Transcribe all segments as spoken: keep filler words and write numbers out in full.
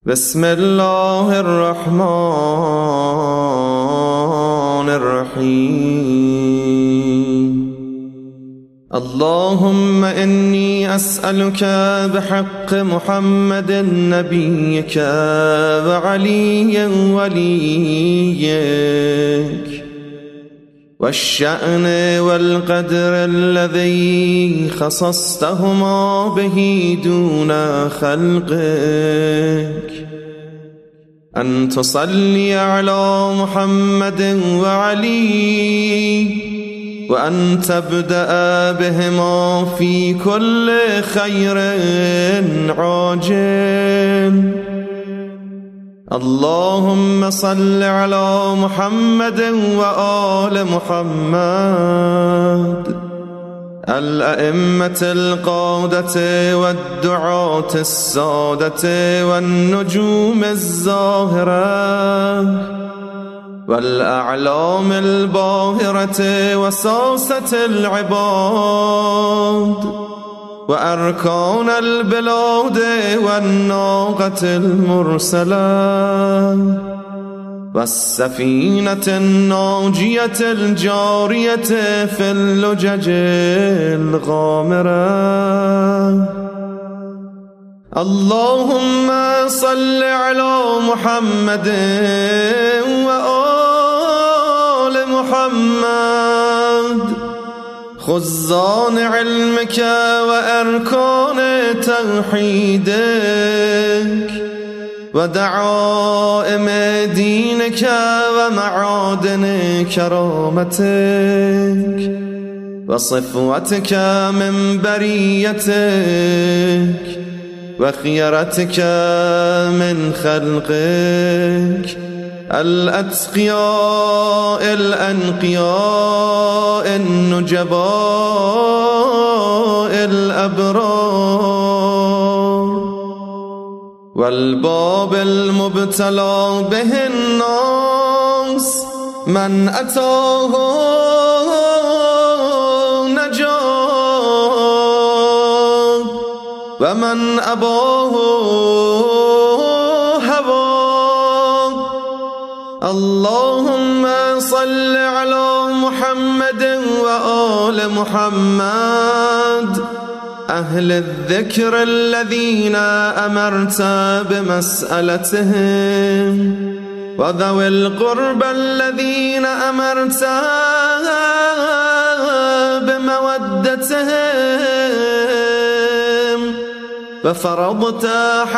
بسم الله الرحمن الرحيم. اللهم إني أسألك بحق محمد نبيك وعلي وليك والشأن والقدر الذي خصصتهما به دون خلقك أن تصلي على محمد وعلي وأن تبدأ بهما في كل خير عاجل. اللهم صل على محمد وآل محمد الأئمة القادة والدعاة السادة والنجوم الزاهرة والأعلام الباهرة وساسة العباد وأركان البلاد والناقة المرسلة والسفينة الناجية الجارية في اللجج الغامرة. اللهم صل على محمد وآل محمد خزان علمك وأركان توحيدك ودعائم دينك ومعادن كرامتك وصفوتك من بريتك وخيرتك من خلقك الأتقياء الأنقياء النجباء الأبرار والباب المبتلى به الناس من أتاه نجاه ومن أباه هواه. اللهم صل على محمد وآل محمد أهل الذكر الذين أمرت بمسألتهم وذوي القرب الذين أمرت بمودتهم وفرضت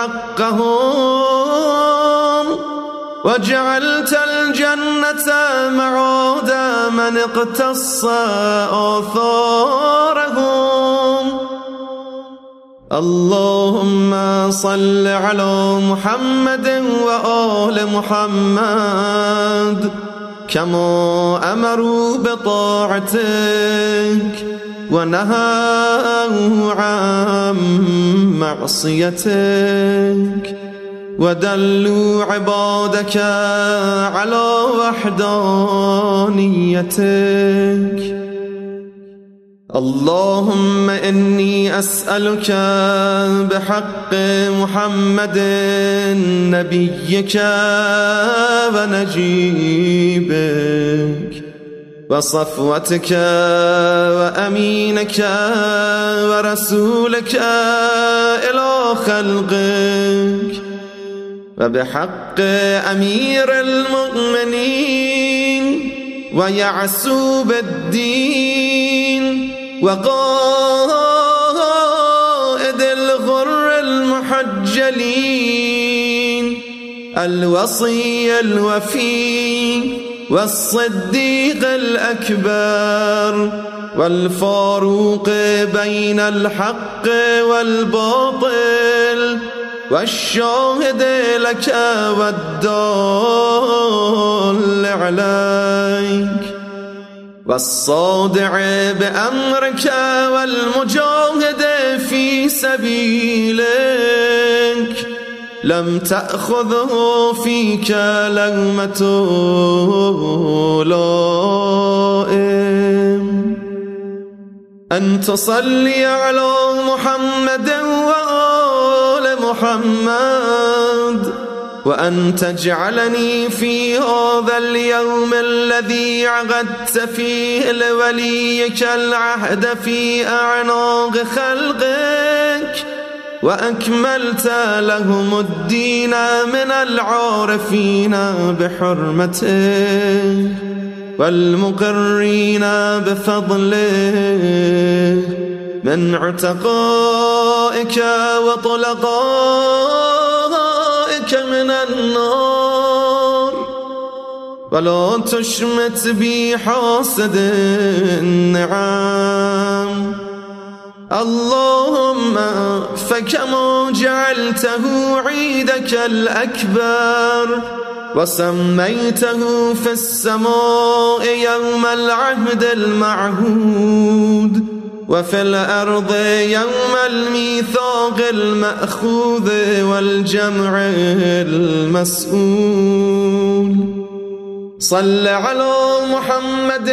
حقهم وجعلت الجنة معاد من اقتص آثارهم. اللهم صل على محمد وآل محمد كما أمروا بطاعتك ونهوا عن معصيتك ودلوا عبادك على وحدانيتك. اللهم إني أسألك بحق محمد نبيك ونجيبك وصفوتك وأمينك ورسولك إلى خلقك وبحق أمير المؤمنين ويعسوب الدين وقائد الغر المحجلين الوصي الوفي والصديق الأكبر والفاروق بين الحق والباطل والشاهد لك والدال عليك والصادع بأمرك والمجاهد في سبيلك لم تأخذه فيك لومة لائم. أن تصلي على محمد وآل محمد وأن تجعلني في هذا اليوم الذي عقدت فيه لوليك العهد في أعناق خلقك وأكملت لهم الدين من العارفين بحرمته والمقرين بفضله من عتقائك وطلقائك من النار، ولا تشمت بي حاسد النعم. اللهم فكما جعلته عيدك الأكبر وسميته في السماء يوم العهد المعهود وفي الأرض يوم الميثاق المأخوذ والجمع المسؤول، صل على محمد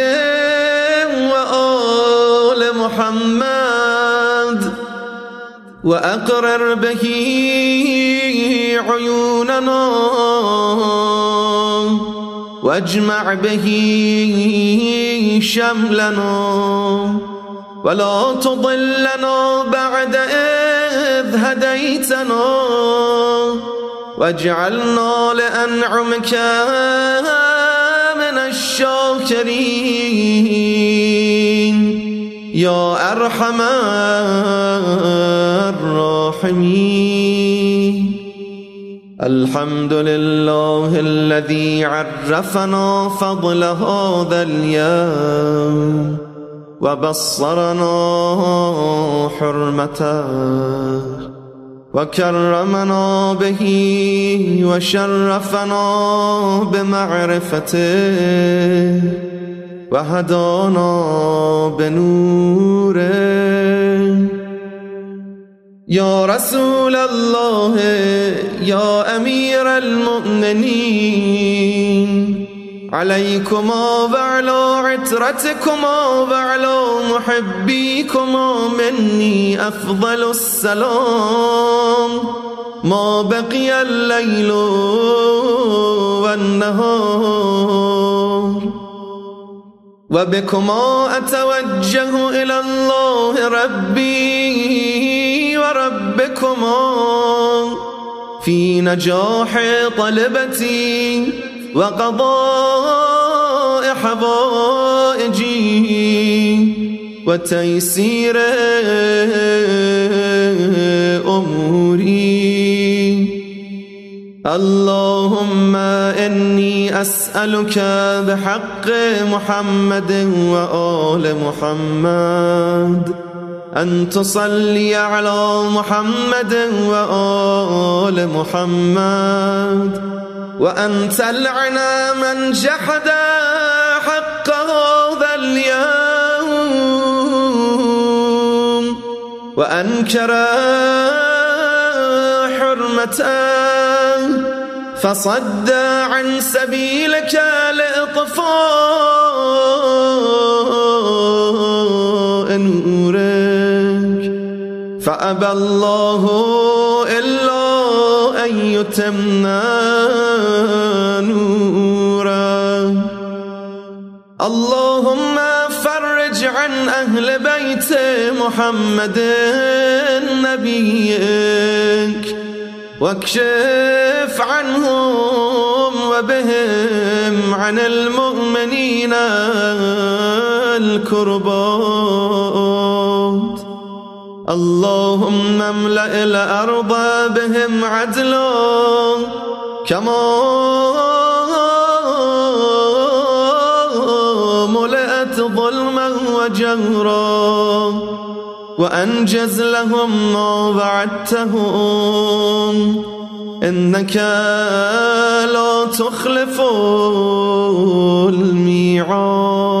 وآل محمد وأقرر به عيوننا واجمع به شملنا ولا تضلنا بعد إذ هديتنا واجعلنا لأنعمك من الشاكرين يا أرحم الراحمين. الحمد لله الذي عرفنا فضل هذا اليوم وبصرنا حرمته وكرمنا به وشرفنا بمعرفته وهدانا بنوره. يا رسول الله يا أمير المؤمنين، عليكما وعلى عترتكما وعلى محبيكما مني أفضل السلام ما بقي الليل والنهار، وبكما أتوجه إلى الله ربي وربكما في نجاح طلبتي وقضاء حوائجي وتيسير أموري. اللهم إني أسألك بحق محمد وآل محمد أن تصلي على محمد وآل محمد، وأن تلعن من جحد حق هذا اليوم وأنكر حرمته فصد عن سبيلك لإطفاء نورك، فأبى الله إلا أن يتم نورا. اللهم فرج عن أهل بيت محمد نبيك واكشف عنهم وبهم عن المؤمنين الكربات. اللهم املأ الأرض بهم عدلا كما ملأت ظلما وجورا، وأنجز لهم ما وعدتهم إنك لا تخلف الميعاد.